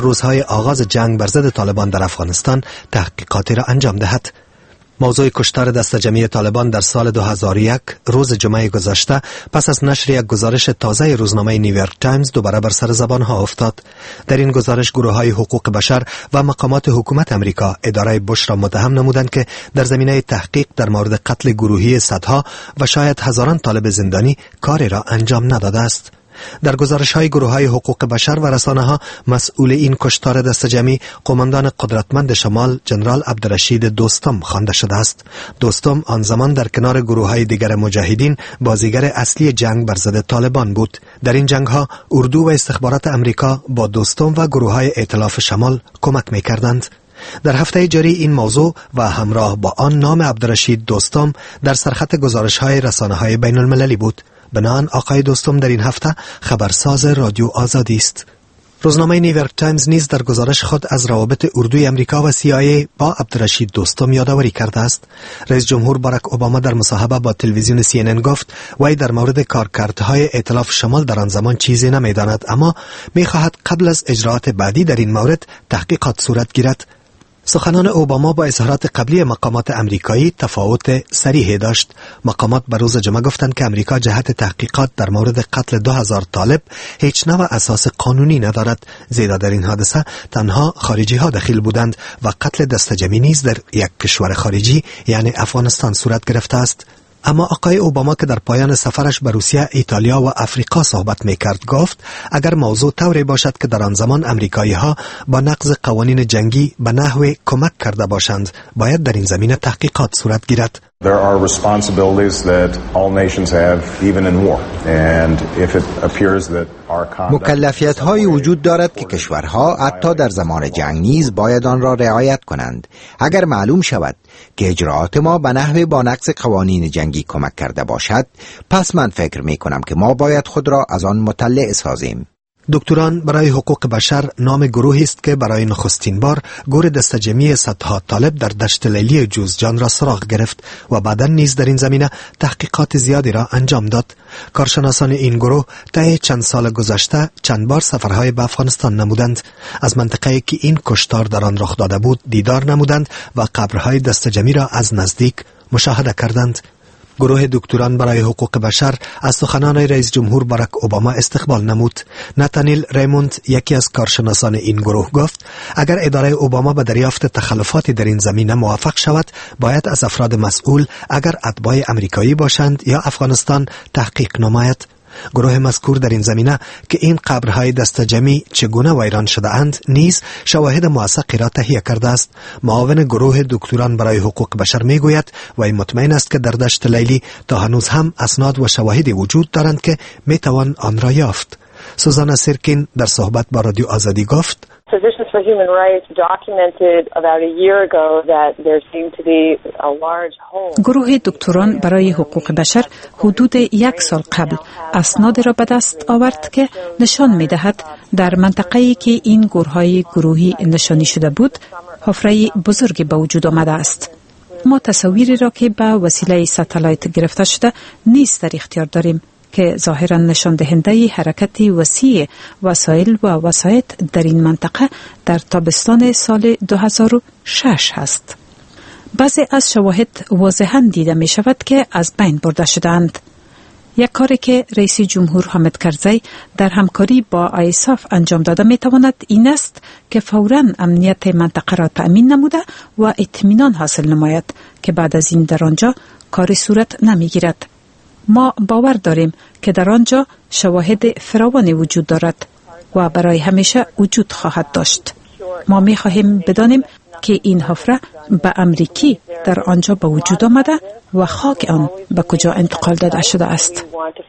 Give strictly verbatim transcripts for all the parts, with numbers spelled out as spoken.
روزهای آغاز جنگ بر ضد طالبان در افغانستان تحقیقاتی را انجام دهد. موضوع کشتار دسته جمعی طالبان در سال دو هزار و یک روز جمعه گذشته پس از نشر یک گزارش تازه روزنامه نیویورک تایمز دوباره بر سر زبان ها افتاد. در این گزارش گروه های حقوق بشر و مقامات حکومت امریکا اداره بوش را متهم نمودند که در زمینه تحقیق در مورد قتل گروهی صدها و شاید هزاران طالب زندانی کاری را انجام نداده است. در گزارش‌های گروه‌های حقوق بشر و رسانه‌ها مسئول این کشتار دسته جمعی قماندان قدرتمند شمال جنرال عبدالرشید دوستم خوانده شده است. دوستم آن زمان در کنار گروه‌های دیگر مجاهدین بازیگر اصلی جنگ بر ضد طالبان بود. در این جنگ‌ها اردو و استخبارات امریکا با دوستم و گروه‌های ائتلاف شمال کمک می‌کردند. در هفته جاری این موضوع و همراه با آن نام عبدالرشید دوستم در سرخط گزارش‌های رسانه‌های بین المللی بود. بنان آقای دوستم در این هفته خبرساز رادیو آزادی است. روزنامه نیویورک تایمز نیز در گزارش خود از روابط اردوی امریکا و سی آی ای با عبدالرشید دوستم یادآوری کرده است. رئیس جمهور باراک اوباما در مصاحبه با تلویزیون سی ان ان گفت وی در مورد کارکردهای ائتلاف شمال در آن زمان چیزی نمی‌داند، اما می‌خواهد قبل از اجراءات بعدی در این مورد تحقیقات صورت گیرد. سخنان اوباما با اظهارات قبلی مقامات امریکایی تفاوت صریحی داشت. مقامات بر روز جمعه گفتند که امریکا جهت تحقیقات در مورد قتل دو هزار طالب هیچ نوع اساس قانونی ندارد، زیرا در این حادثه تنها خارجی ها دخیل بودند و قتل دسته جمعی نیز در یک کشور خارجی یعنی افغانستان صورت گرفته است. اما آقای اوباما که در پایان سفرش به روسیه، ایتالیا و افریقا صحبت می‌کرد گفت اگر موضوع طوری باشد که در آن زمان امریکایی‌ها با نقض قوانین جنگی به نحوی کمک کرده باشند، باید در این زمینه تحقیقات صورت گیرد. There are responsibilities that all nations have even in war and if it appears that our conduct مکلفیت های وجود دارد که کشورها حتی در زمان جنگ نیز باید آن را رعایت کنند. اگر معلوم شود که اجراعات ما به نحو با نقض قوانین جنگی کمک کرده باشد، پس من فکر می کنم که ما باید خود را از آن مطلع سازیم. دکتران برای حقوق بشر نام گروهی است که برای نخستین بار گور دسته جمعی صدها طالب در دشت لیلی جوزجان را سراغ گرفت و بعداً نیز در این زمینه تحقیقات زیادی را انجام داد. کارشناسان این گروه طی چند سال گذشته چند بار سفرهای به افغانستان نمودند. از منطقه‌ای که این کشتار در آن رخ داده بود دیدار نمودند و قبرهای دسته جمعی را از نزدیک مشاهده کردند. گروه دکتران برای حقوق بشر از سخنان رئیس جمهور باراک اوباما استقبال نمود. نتانیل ریموند یکی از کارشناسان این گروه گفت اگر اداره اوباما به دریافت تخلفاتی در این زمینه موافق شود، باید از افراد مسئول اگر اتباع امریکایی باشند یا افغانستان تحقیق نماید. گروه مذکور در این زمینه که این قبرهای دسته جمعی چگونه ویران شده اند نیز شواهد موثقی را تهیه کرده است. معاون گروه دکتران برای حقوق بشر می گوید و مطمئن است که در دشت لیلی تا هنوز هم اسناد و شواهدی وجود دارند که می توان آن را یافت. سوزانا سیرکین در صحبت با رادیو آزادی گفت Physicians for Human Rights documented about a year ago that there seemed to be a large hole. گروه دکتران برای حقوق بشر حدود یک سال قبل اسناد را به دست آورد که نشان می‌دهد در منطقه‌ای که این گورهای گروهی نشانی شده بود حفره بزرگی به وجود آمده است. ما تصاویری را که به وسیله ساتلایت گرفته شده نیز در اختیار داریم که ظاهراً نشان دهنده حرکت وسیع وسایل و وسایط در این منطقه در تابستان سال دو هزار و شش هست. بعضی از شواهد واضحاً دیده می شود که از بین برده شدند. یک کاری که رئیس جمهور حامد کرزی در همکاری با آیساف انجام داده می تواند این است که فوراً امنیت منطقه را تأمین نموده و اطمینان حاصل نماید که بعد از این در آنجا کاری صورت نمی گیرد. ما باور داریم که در آنجا شواهد فراوانی وجود دارد و برای همیشه وجود خواهد داشت. ما می خواهیم بدانیم که این حفره به امریکی در آنجا به وجود آمده و خاک آن به کجا انتقال داده شده است.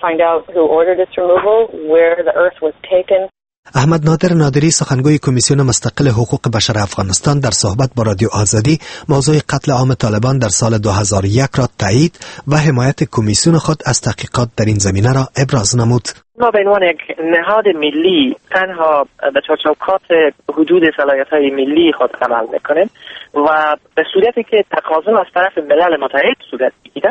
احمد نادر نادری سخنگوی کمیسیون مستقل حقوق بشر افغانستان در صحبت با رادیو آزادی موضوع قتل عام طالبان در سال دو هزار و یک را تایید و حمایت کمیسیون خود از تحقیقات در این زمینه را ابراز نمود. ما به عنوان یک نهاد ملی تنها به چارچوبات حدود صلاحیت‌های ملی خود عمل میکنیم و به صورتی که تقاضا از طرف ملل متحد صورت میگیرد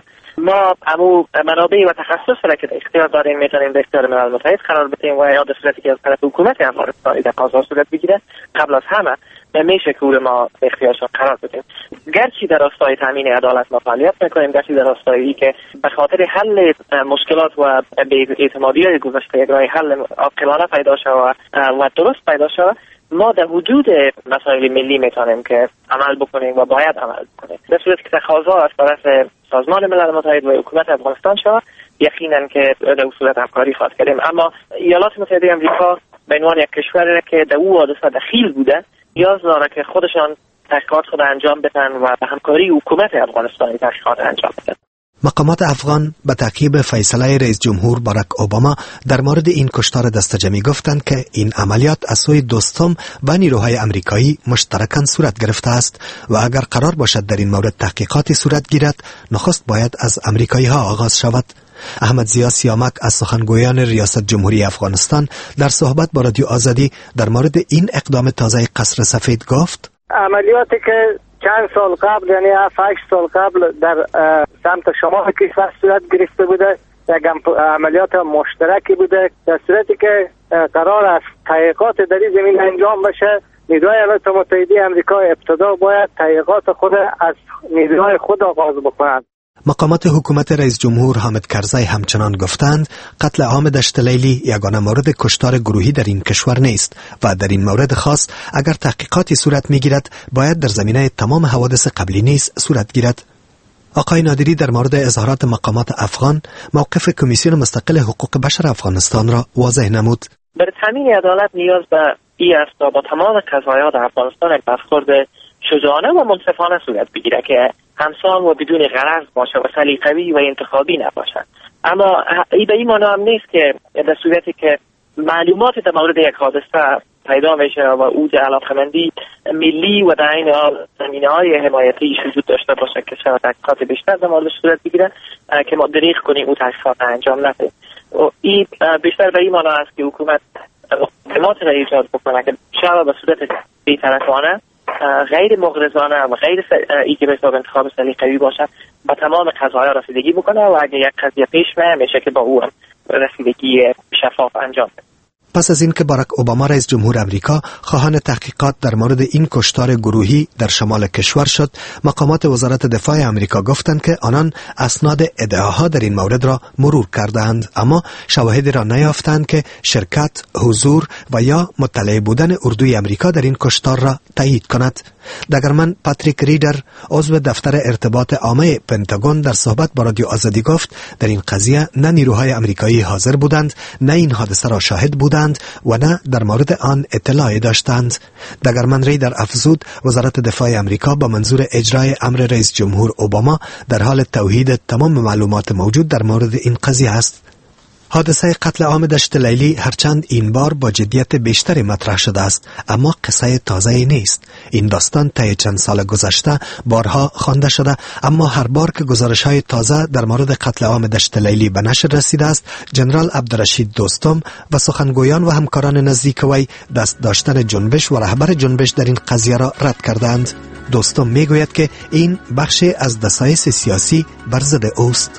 ما امو منابع و تخصص را که اختیار داریم میتونیم به اختیار ملل متحد قرار بدیم و یا در صورتی که از طرف حکومت افغانستان تقاضا صورت بگیره قبل از همه میشه که ما اختیارشان قرار بدیم. گرچه در راستای تامین عدالت ما فعالیت میکنیم، گرچه در راستایی که به خاطر حل مشکلات و بی‌اعتمادی‌های گذشته یک راه حل عاقلانه پیدا شود و درست پیدا شود، ما در حدود مسائل ملی میتونیم که عمل بکنیم و باید عمل بکنیم. در صورتی که تقاضا از طرف سازمان ملل متحد و حکومت افغانستان شود، یقینا که در صورت همکاری خواهد کردیم. اما ایالات متحده آمریکا به عنوان یک کشوری که در او حادثه دخیل بوده نیاز داره که خودشان تحقیقات خود انجام بدن و به همکاری حکومت افغانستان تحقیقات انجام بدن. مقامات افغان به تعقیب فیصله رئیس جمهور باراک اوباما در مورد این کشتار دستجمعی گفتند که این عملیات از سوی دوستم و نیروهای امریکایی مشترکاً صورت گرفته است و اگر قرار باشد در این مورد تحقیقاتی صورت گیرد، نخست باید از امریکایی ها آغاز شود. احمد ضیا سیامک از سخنگویان ریاست جمهوری افغانستان در صحبت با رادیو آزادی در مورد این اقدام تازه قصر سفید گفت: عملیاتی که چند سال قبل، یعنی هفت هشت سال قبل در سمت شمال کشور صورت گرفته بوده، یک عملیات مشترکی بوده، در صورتی که قرار است تحقیقات در این زمین انجام بشه، نیروهای ایالات متحده آمریکا ابتدا باید تحقیقات خود از نیروهای خود آغاز بکنند. مقامات حکومت رئیس جمهور حامد کرزی همچنان گفتند قتل عام دشت لیلی یگانه مورد کشتار گروهی در این کشور نیست و در این مورد خاص اگر تحقیقاتی صورت میگیرد باید در زمینه تمام حوادث قبلی نیز صورت گیرد. آقای نادری در مورد اظهارات مقامات افغان موقف کمیسیون مستقل حقوق بشر افغانستان را واضح نمود. برای تامین عدالت نیاز به این است تا با تمام قضایا در افغانستان یک برخورد شجاعانه و منصفانه صورت بگیره که همسان و بدون غرض باشه و سلیقه‌ای و انتخابی نباشه. اما ای به این معنی هم نیست که در صورتی که معلومات در مورد یک حادثه پیدا میشه و او در علاقمندی ملی و در این حال زمینه‌های حمایتی وجود داشته باشه که شاید تحقیقات بیشتر در موردش صورت بگیره که ما دریغ کنیم او تحقیقات انجام نده. این بیشتر به این معنی است که حکومت اقدامات را ایجاد بکنه که شاید به صورت بی‌طرفانه، غیر مغرضانه و غیر ای که به حساب انتخاب سلیقه‌ای باشد با تمام قضایا رسیدگی بکنه و اگه یک قضیه پیش میاد میشه که با او هم رسیدگی شفاف انجام بده. پس از اینکه باراک اوباما رئیس جمهور امریکا خواهان تحقیقات در مورد این کشتار گروهی در شمال کشور شد، مقامات وزارت دفاع امریکا گفتند که آنان اسناد ادعاها در این مورد را مرور کردند، اما شواهدی را نیافتند که شرکت، حضور و یا مطلع بودن اردوی امریکا در این کشتار را تایید کند. دگرمن پاتریک ریدر عضو دفتر ارتباط عامه پنتاگون در صحبت با رادیو آزادی گفت در این قضیه نه نیروهای امریکایی حاضر بودند، نه این حادثه را شاهد بودند و نه در مورد آن اطلاعی داشتند. دگرمن ریدر افزود وزارت دفاع امریکا با منظور اجرای امر رئیس جمهور اوباما در حال توحید تمام معلومات موجود در مورد این قضیه است. حادثه قتل عام دشت لیلی هرچند این بار با جدیت بیشتری مطرح شده است، اما قصه تازه نیست. این داستان طی چند سال گذشته بارها خوانده شده، اما هر بار که گزارش‌های تازه در مورد قتل عام دشت لیلی به نشر رسیده است، جنرال عبدالرشید دوستم و سخنگویان و همکاران نزدیک وی دست داشتن جنبش و رهبر جنبش در این قضیه را رد کردند. دوستم میگوید که این بخشی از دسایس سیاسی بر ضد اوست.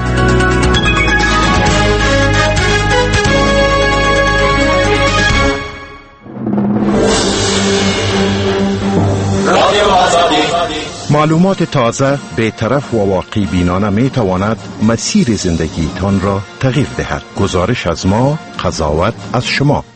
معلومات تازه، بی‌طرف و واقعی بینانه می تواند مسیر زندگی تان را تغییر دهد. گزارش از ما، قضاوت از شما.